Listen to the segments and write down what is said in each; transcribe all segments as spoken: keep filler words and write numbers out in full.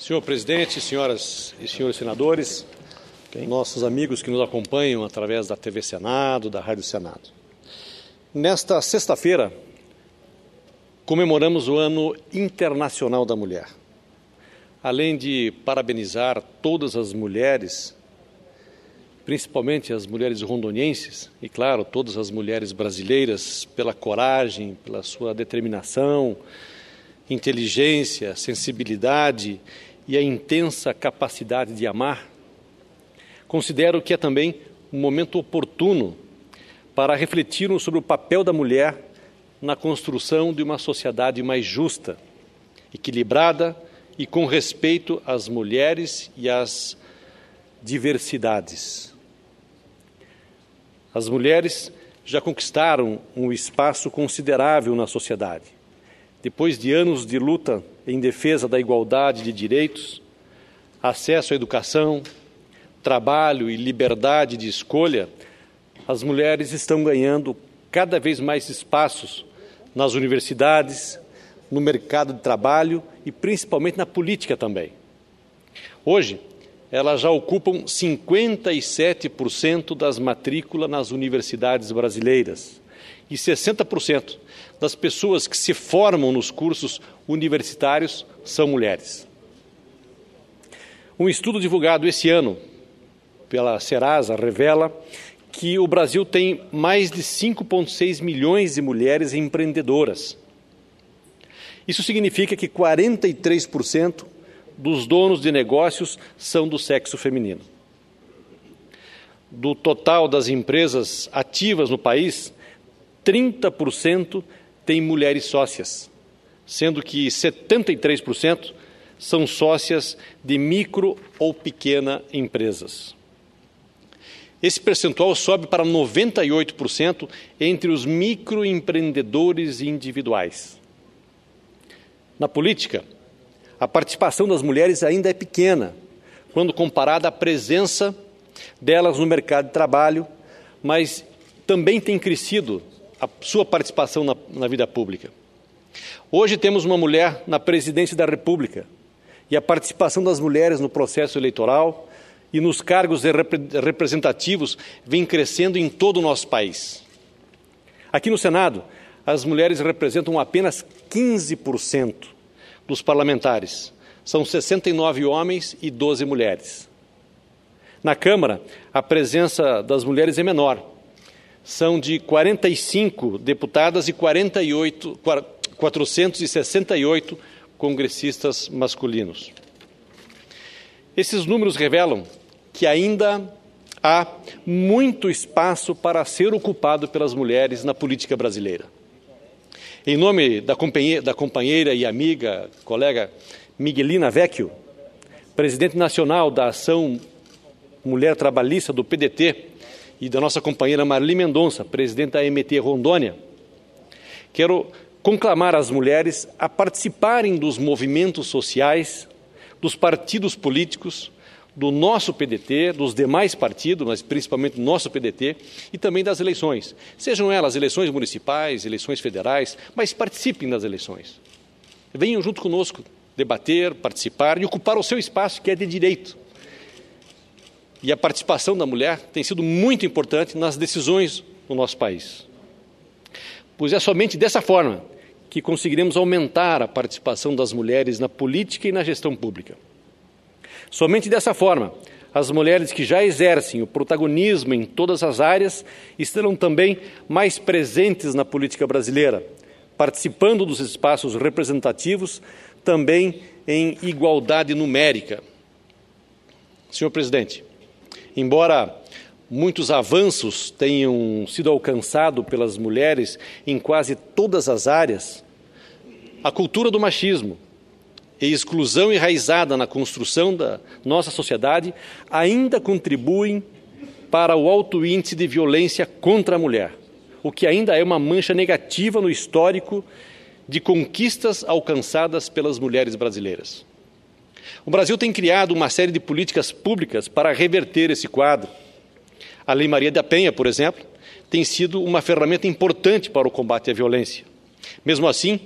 Senhor presidente, senhoras e senhores senadores, nossos amigos que nos acompanham através da T V Senado, da Rádio Senado. Nesta sexta-feira, comemoramos o Ano Internacional da Mulher. Além de parabenizar todas as mulheres, principalmente as mulheres rondonienses, e claro, todas as mulheres brasileiras, pela coragem, pela sua determinação, inteligência, sensibilidade e a intensa capacidade de amar, considero que é também um momento oportuno para refletirmos sobre o papel da mulher na construção de uma sociedade mais justa, equilibrada e com respeito às mulheres e às diversidades. As mulheres já conquistaram um espaço considerável na sociedade. Depois de anos de luta em defesa da igualdade de direitos, acesso à educação, trabalho e liberdade de escolha, as mulheres estão ganhando cada vez mais espaços nas universidades, no mercado de trabalho e principalmente na política também. Hoje, elas já ocupam cinquenta e sete por cento das matrículas nas universidades brasileiras e sessenta por cento das pessoas que se formam nos cursos universitários são mulheres. Um estudo divulgado esse ano pela Serasa revela que o Brasil tem mais de cinco vírgula seis milhões de mulheres empreendedoras. Isso significa que quarenta e três por cento dos donos de negócios são do sexo feminino. Do total das empresas ativas no país, trinta por cento têm mulheres sócias, sendo que setenta e três por cento são sócias de micro ou pequenas empresas. Esse percentual sobe para noventa e oito por cento entre os microempreendedores individuais. Na política, a participação das mulheres ainda é pequena, quando comparada à presença delas no mercado de trabalho, mas também tem crescido a sua participação na, na vida pública. Hoje temos uma mulher na presidência da República e a participação das mulheres no processo eleitoral e nos cargos representativos vem crescendo em todo o nosso país. Aqui no Senado, as mulheres representam apenas quinze por cento dos parlamentares. São sessenta e nove homens e doze mulheres. Na Câmara, a presença das mulheres é menor. São de quarenta e cinco deputadas e quarenta e oito, quatrocentos e sessenta e oito congressistas masculinos. Esses números revelam que ainda há muito espaço para ser ocupado pelas mulheres na política brasileira. Em nome da companheira, da companheira e amiga, colega Miguelina Vecchio, presidente nacional da Ação Mulher Trabalhista do P D T, e da nossa companheira Marli Mendonça, presidente da M T Rondônia, quero conclamar as mulheres a participarem dos movimentos sociais, dos partidos políticos, do nosso P D T, dos demais partidos, mas principalmente do nosso P D T, e também das eleições. Sejam elas eleições municipais, eleições federais, mas participem das eleições. Venham junto conosco debater, participar e ocupar o seu espaço, que é de direito. E a participação da mulher tem sido muito importante nas decisões do nosso país. Pois é somente dessa forma que conseguiremos aumentar a participação das mulheres na política e na gestão pública. Somente dessa forma, as mulheres que já exercem o protagonismo em todas as áreas estarão também mais presentes na política brasileira, participando dos espaços representativos, também em igualdade numérica. Senhor presidente, embora muitos avanços tenham sido alcançados pelas mulheres em quase todas as áreas, a cultura do machismo e exclusão enraizada na construção da nossa sociedade ainda contribuem para o alto índice de violência contra a mulher, o que ainda é uma mancha negativa no histórico de conquistas alcançadas pelas mulheres brasileiras. O Brasil tem criado uma série de políticas públicas para reverter esse quadro. A Lei Maria da Penha, por exemplo, tem sido uma ferramenta importante para o combate à violência. Mesmo assim,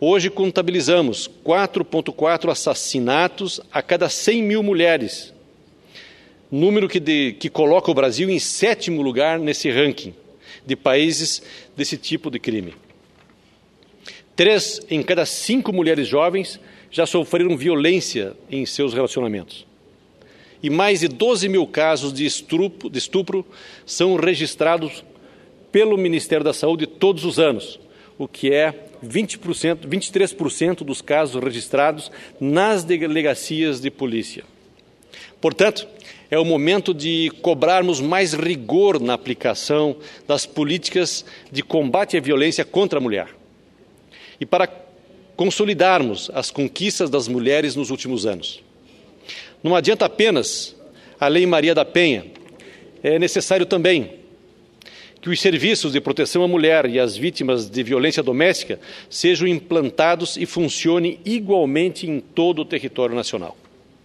Hoje contabilizamos quatro vírgula quatro assassinatos a cada cem mil mulheres, número que, de, que coloca o Brasil em sétimo lugar nesse ranking de países desse tipo de crime. Três em cada cinco mulheres jovens já sofreram violência em seus relacionamentos. E mais de doze mil casos de estupro, de estupro são registrados pelo Ministério da Saúde todos os anos, o que é vinte por cento, vinte e três por cento dos casos registrados nas delegacias de polícia. Portanto, é o momento de cobrarmos mais rigor na aplicação das políticas de combate à violência contra a mulher. E para consolidarmos as conquistas das mulheres nos últimos anos. Não adianta apenas a Lei Maria da Penha, é necessário também que os serviços de proteção à mulher e às vítimas de violência doméstica sejam implantados e funcionem igualmente em todo o território nacional.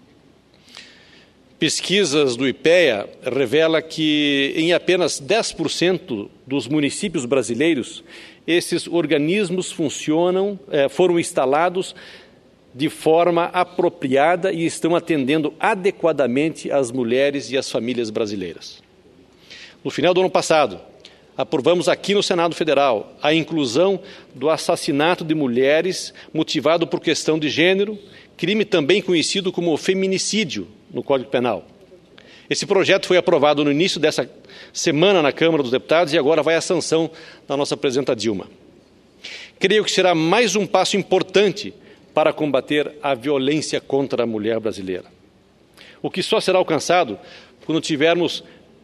Pesquisas do IPEA revelam que em apenas dez por cento dos municípios brasileiros, esses organismos funcionam, eh, foram instalados de forma apropriada e estão atendendo adequadamente as mulheres e as famílias brasileiras. No final do ano passado, aprovamos aqui no Senado Federal a inclusão do assassinato de mulheres motivado por questão de gênero, crime também conhecido como feminicídio no Código Penal. Esse projeto foi aprovado no início dessa semana na Câmara dos Deputados e agora vai à sanção da nossa presidenta Dilma. Creio que será mais um passo importante para combater a violência contra a mulher brasileira, o que só será alcançado quando tivermos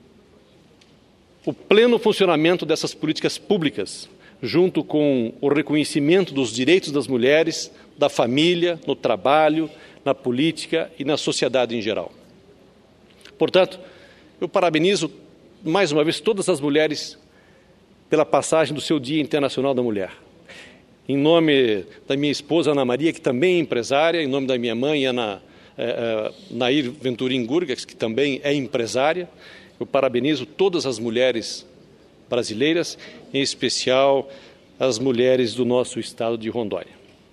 o pleno funcionamento dessas políticas públicas, junto com o reconhecimento dos direitos das mulheres, da família, no trabalho, na política e na sociedade em geral. Portanto, eu parabenizo mais uma vez todas as mulheres pela passagem do seu Dia Internacional da Mulher. Em nome da minha esposa Ana Maria, que também é empresária, em nome da minha mãe Ana eh, eh, Nair Venturim Gurgas, que também é empresária, eu parabenizo todas as mulheres brasileiras, em especial as mulheres do nosso estado de Rondônia.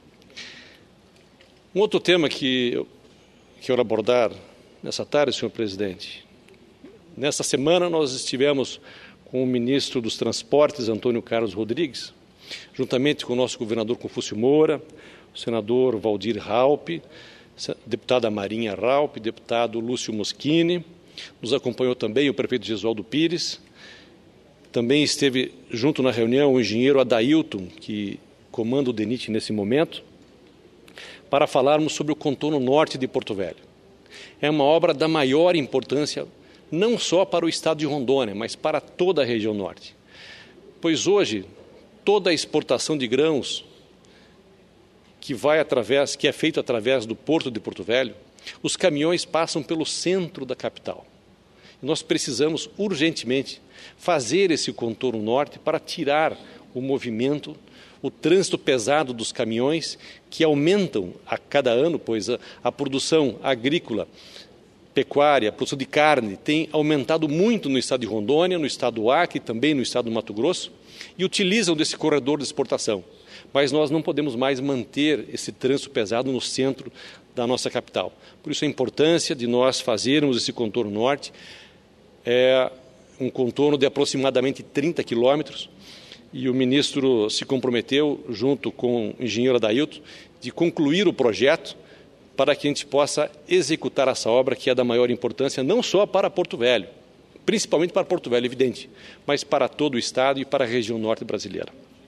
Um outro tema que eu quero abordar nessa tarde, senhor presidente. Nessa semana nós estivemos com o ministro dos Transportes, Antônio Carlos Rodrigues, juntamente com o nosso governador Confúcio Moura, o senador Valdir Raupp, deputada Marinha Raupp, deputado Lúcio Moschini. Nos acompanhou também o prefeito Gesualdo Pires. Também esteve junto na reunião o engenheiro Adailton, que comanda o DENIT nesse momento, para falarmos sobre o contorno norte de Porto Velho. É uma obra da maior importância, não só para o estado de Rondônia, mas para toda a região norte. Pois hoje, toda a exportação de grãos que, vai através, que é feita através do Porto de Porto Velho, os caminhões passam pelo centro da capital. Nós precisamos urgentemente fazer esse contorno norte para tirar o movimento, o trânsito pesado dos caminhões, que aumentam a cada ano, pois a, a produção agrícola, pecuária, a produção de carne tem aumentado muito no estado de Rondônia, no estado do Acre, também no estado do Mato Grosso, e utilizam desse corredor de exportação. Mas nós não podemos mais manter esse trânsito pesado no centro da nossa capital. Por isso a importância de nós fazermos esse contorno norte, é um contorno de aproximadamente trinta quilômetros, e o ministro se comprometeu, junto com o engenheiro Adailton, de concluir o projeto para que a gente possa executar essa obra que é da maior importância, não só para Porto Velho, principalmente para Porto Velho, evidente, mas para todo o estado e para a região norte brasileira.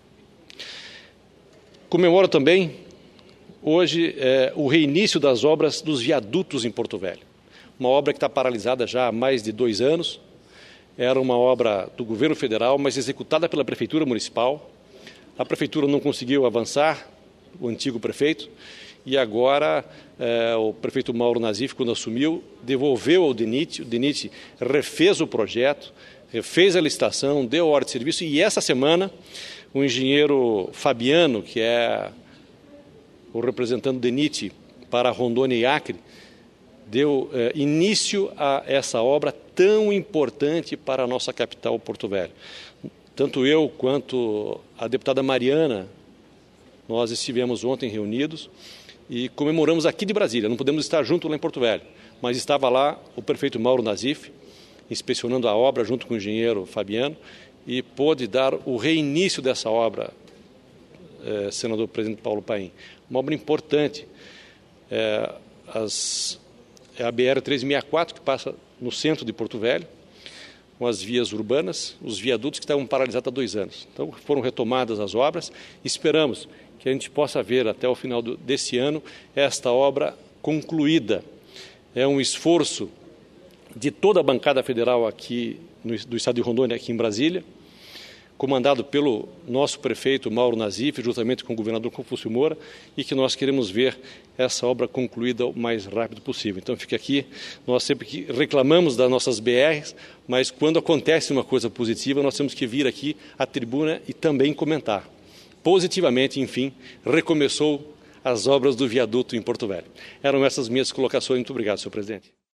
Comemoro também, hoje, é, o reinício das obras dos viadutos em Porto Velho. Uma obra que está paralisada já há mais de dois anos. Era uma obra do governo federal, mas executada pela Prefeitura Municipal. A Prefeitura não conseguiu avançar, o antigo prefeito, e agora é, o prefeito Mauro Nazif, quando assumiu, devolveu ao DENIT, o DENIT refez o projeto, refez a licitação, deu a ordem de serviço, e essa semana o engenheiro Fabiano, que é o representante do DENIT para Rondônia e Acre, deu eh, início a essa obra tão importante para a nossa capital, Porto Velho. Tanto eu quanto a deputada Mariana, Nós estivemos ontem reunidos e comemoramos aqui de Brasília. Não podemos estar junto lá em Porto Velho, mas estava lá o prefeito Mauro Nazif, inspecionando a obra junto com o engenheiro Fabiano, e pôde dar o reinício dessa obra, eh, senador presidente Paulo Paim. Uma obra importante. É, as, é a B R trezentos e sessenta e quatro, que passa no centro de Porto Velho, com as vias urbanas, os viadutos que estavam paralisados há dois anos. Então, foram retomadas as obras. Esperamos que a gente possa ver até o final do, desse ano esta obra concluída. É um esforço de toda a bancada federal aqui no, do estado de Rondônia, aqui em Brasília, comandado pelo nosso prefeito Mauro Nazif, juntamente com o governador Confúcio Moura, e que nós queremos ver essa obra concluída o mais rápido possível. Então fica aqui, nós sempre que reclamamos das nossas B Rs, mas quando acontece uma coisa positiva, nós temos que vir aqui à tribuna e também comentar. Positivamente, enfim, recomeçou as obras do viaduto em Porto Velho. Eram essas minhas colocações. Muito obrigado, senhor presidente.